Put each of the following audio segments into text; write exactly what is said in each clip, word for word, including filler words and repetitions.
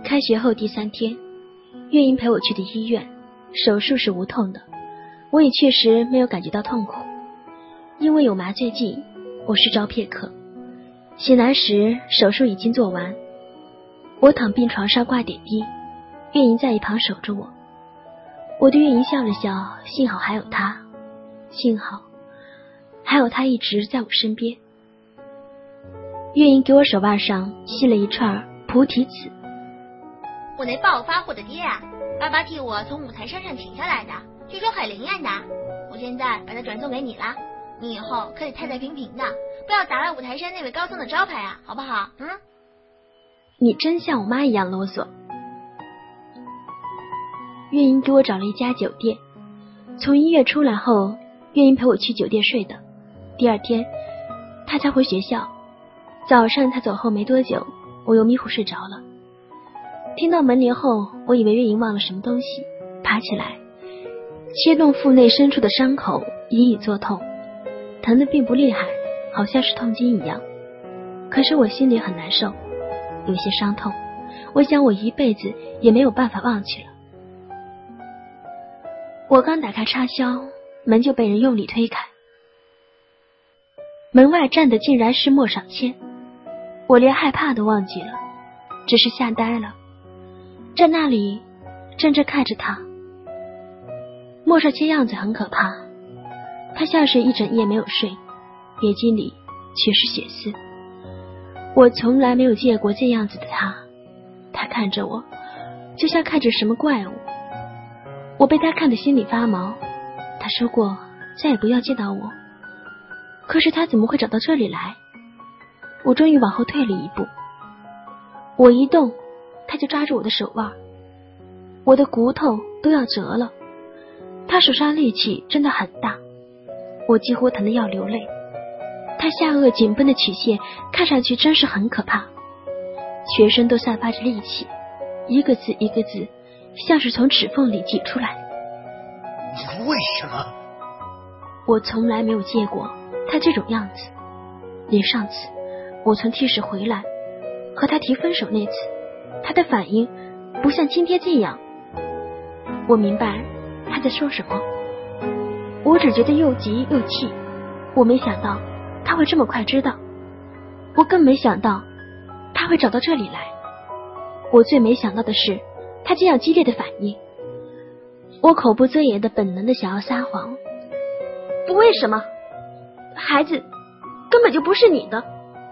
开学后第三天，月英陪我去的医院，手术是无痛的，我也确实没有感觉到痛苦，因为有麻醉剂，我失着片刻。醒来时，手术已经做完，我躺病床上挂点滴，月英在一旁守着我。我对月英笑了笑，幸好还有她，幸好还有她一直在我身边。月英给我手腕上系了一串菩提子。 我那暴发户的爹啊，爸爸替我从五台山上请下来的，据说很灵验的。我现在把它转送给你了，你以后可得太太平平的，不要打坏五台山那位高僧的招牌啊，好不好？嗯。 你真像我妈一样啰嗦。月英给我找了一家酒店，从医院出来后，月英陪我去酒店睡的。第二天，她才回学校。早上她走后没多久，我又迷糊睡着了。听到门铃后，我以为月英忘了什么东西，爬起来，切动腹内深处的伤口，隐隐作痛，疼得并不厉害，好像是痛经一样。可是我心里很难受，有些伤痛，我想我一辈子也没有办法忘记了。我刚打开插销，门就被人用力推开，门外站的竟然是莫少谦。我连害怕都忘记了，只是吓呆了，在那里怔怔看着他。莫少谦样子很可怕，他像是一整夜没有睡，眼睛里全是血丝。我从来没有见过这样子的他，他看着我就像看着什么怪物，我被他看得心里发毛。他说过再也不要见到我，可是他怎么会找到这里来？我终于往后退了一步，我一动他就抓住我的手腕，我的骨头都要折了。他手上力气真的很大，我几乎疼得要流泪。他下颚紧绷的曲线看上去真是很可怕，全身都散发着戾气，一个字一个字像是从齿缝里挤出来。 你为什么？ 我从来没有见过他这种样子，连上次我从 T 市回来和他提分手那次，他的反应不像今天这样。我明白他在说什么，我只觉得又急又气。我没想到他会这么快知道，我更没想到他会找到这里来。我最没想到的是他这样激烈的反应。我口不择言的本能的想要撒谎，为什么？孩子根本就不是你的。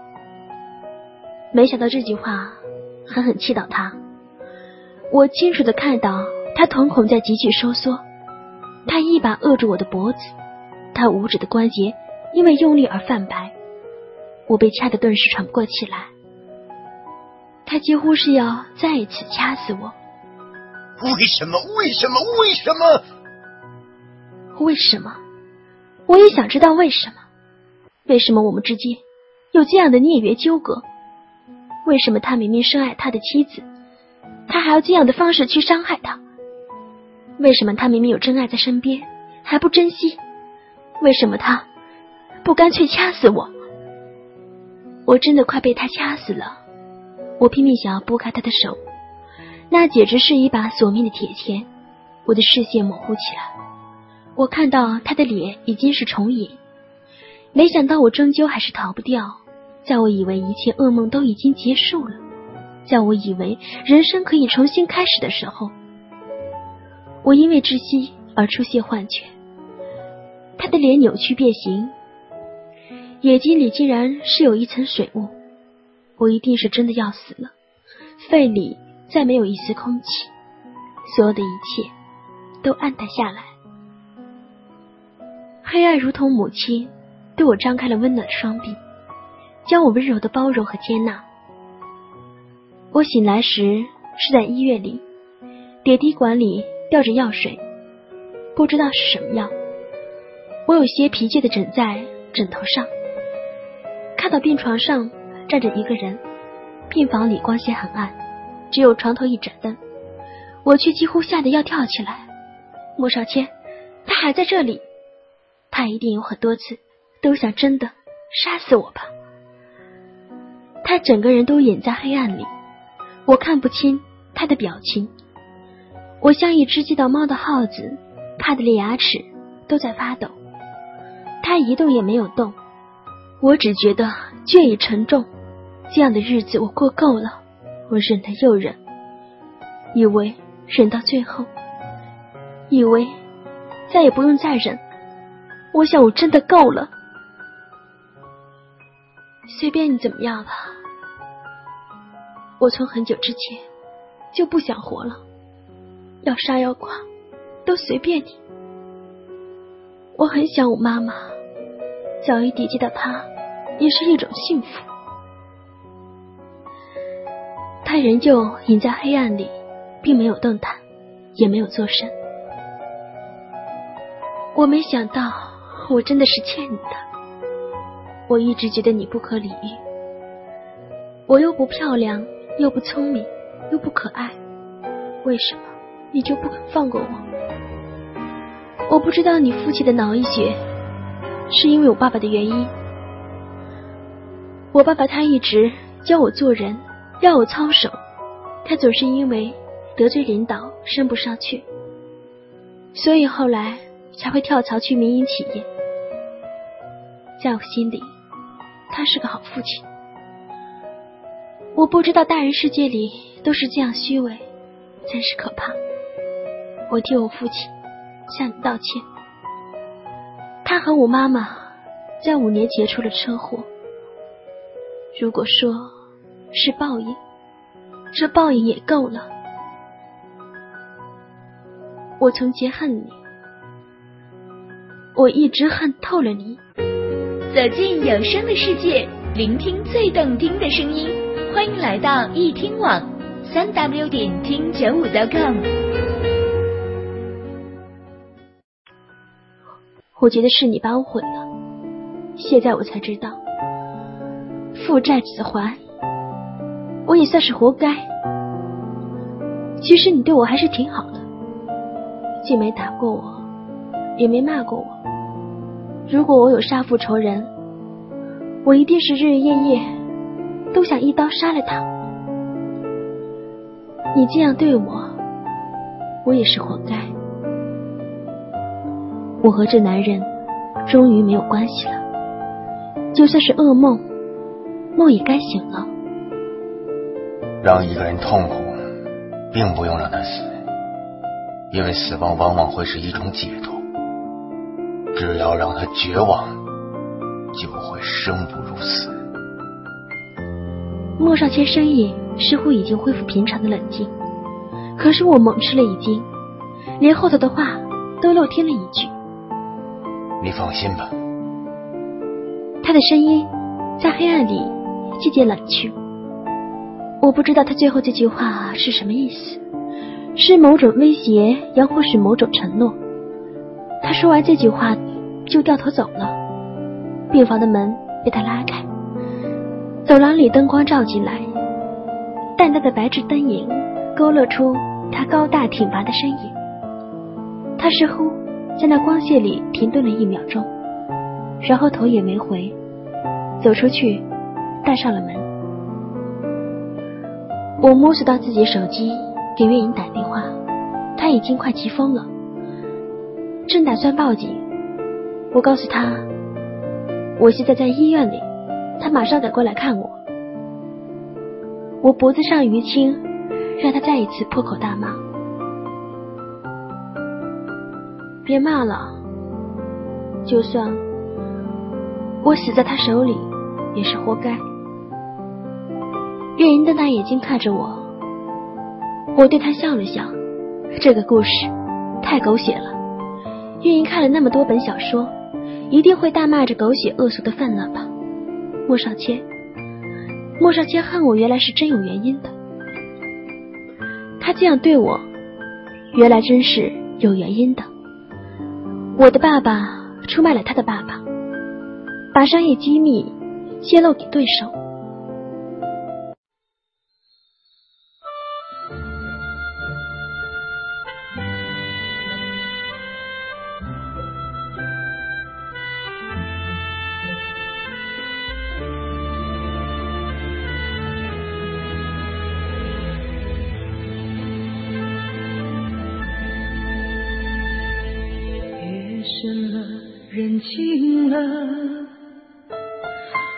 没想到这句话狠狠气到他，我清楚的看到他瞳孔在急剧收缩，他一把扼住我的脖子，他五指的关节因为用力而泛白，我被掐得顿时喘不过气来。他几乎是要再一次掐死我。 为什么？为什么？为什么？ 为什么？我也想知道为什么。为什么我们之间有这样的孽缘纠葛？为什么他明明深爱他的妻子，他还要这样的方式去伤害他？为什么他明明有真爱在身边，还不珍惜？为什么他不干脆掐死我？我真的快被他掐死了。我拼命想要拨开他的手，那简直是一把索命的铁钳。我的视线模糊起来，我看到他的脸已经是重影。没想到我终究还是逃不掉，在我以为一切噩梦都已经结束了，在我以为人生可以重新开始的时候，我因为窒息而出现幻觉。他的脸扭曲变形，眼睛里竟然是有一层水雾。我一定是真的要死了，肺里再没有一丝空气，所有的一切都暗淡下来。黑暗如同母亲对我张开了温暖的双臂，将我温柔的包容和接纳。我醒来时是在医院里，点滴管里吊着药水，不知道是什么药。我有些疲倦地枕在枕头上，看到病床上站着一个人，病房里光线很暗，只有床头一盏灯，我却几乎吓得要跳起来。莫少谦，他还在这里，他一定有很多次都想真的杀死我吧。他整个人都隐在黑暗里，我看不清他的表情，我像一只见到猫的耗子，怕得连牙齿都在发抖。他一动也没有动，我只觉得倦意沉重，这样的日子我过够了，我忍了又忍，以为忍到最后，以为再也不用再忍，我想我真的够了。随便你怎么样吧，我从很久之前就不想活了，要杀要剐都随便你。我很想我妈妈，早一点见到她也是一种幸福。她仍旧隐在黑暗里，并没有动弹，也没有作声。我没想到我真的是欠你的，我一直觉得你不可理喻，我又不漂亮，又不聪明，又不可爱，为什么你就不肯放过我？我不知道你父亲的脑溢血是因为我爸爸的原因。我爸爸他一直教我做人，要我操守，他总是因为得罪领导升不上去，所以后来才会跳槽去民营企业。在我心里，他是个好父亲。我不知道大人世界里都是这样虚伪，真是可怕。我替我父亲向你道歉。他和我妈妈在五年前出了车祸，如果说是报应，这报应也够了。我从前恨你，我一直恨透了你。 走进有声的世界，聆听最动听的声音，欢迎来到易听网三 w 点听九五 .com。 我觉得是你把我毁了，现在我才知道，父债子还，我也算是活该。其实你对我还是挺好的，既没打过我，也没骂过我。如果我有杀父仇人，我一定是日日夜夜都想一刀杀了他。你这样对我，我也是活该。我和这男人终于没有关系了，就算是噩梦，梦也该醒了。 让一个人痛苦，并不用让他死，因为死亡往往会是一种解脱。只要让他绝望，就会生不如死。 莫少谦声音似乎已经恢复平常的冷静，可是我猛吃了一惊，连后头的话都漏听了一句。 你放心吧。 他的声音在黑暗里渐渐冷去，我不知道他最后这句话是什么意思，是某种威胁，又或是某种承诺。他说完这句话就掉头走了，病房的门被他拉开，走廊里灯光照进来，淡淡的白炽灯影勾勒出他高大挺拔的身影。他似乎在那光线里停顿了一秒钟，然后头也没回，走出去带上了门。我摸索到自己手机，给月莹打电话，他已经快急疯了，正打算报警。我告诉他我现在在医院里，他马上赶过来看我。我脖子上淤青让他再一次破口大骂。别骂了，就算我死在他手里也是活该。月莹瞪大眼睛看着我，我对他笑了笑。这个故事太狗血了，月莹看了那么多本小说，一定会大骂着狗血恶俗的份了吧。莫少谦，莫少谦恨我原来是真有原因的，他这样对我原来真是有原因的。我的爸爸出卖了他的爸爸，把商业机密泄露给对手。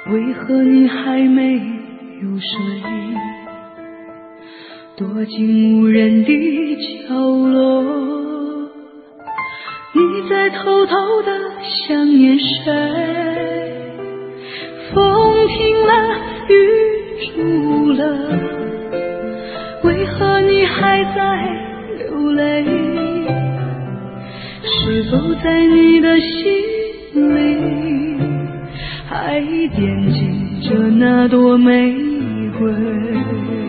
为何你还没有睡？躲进无人的角落，你在偷偷地想念谁？风停了，雨住了，为何你还在流泪？是否在你的心里还惦记着那朵玫瑰？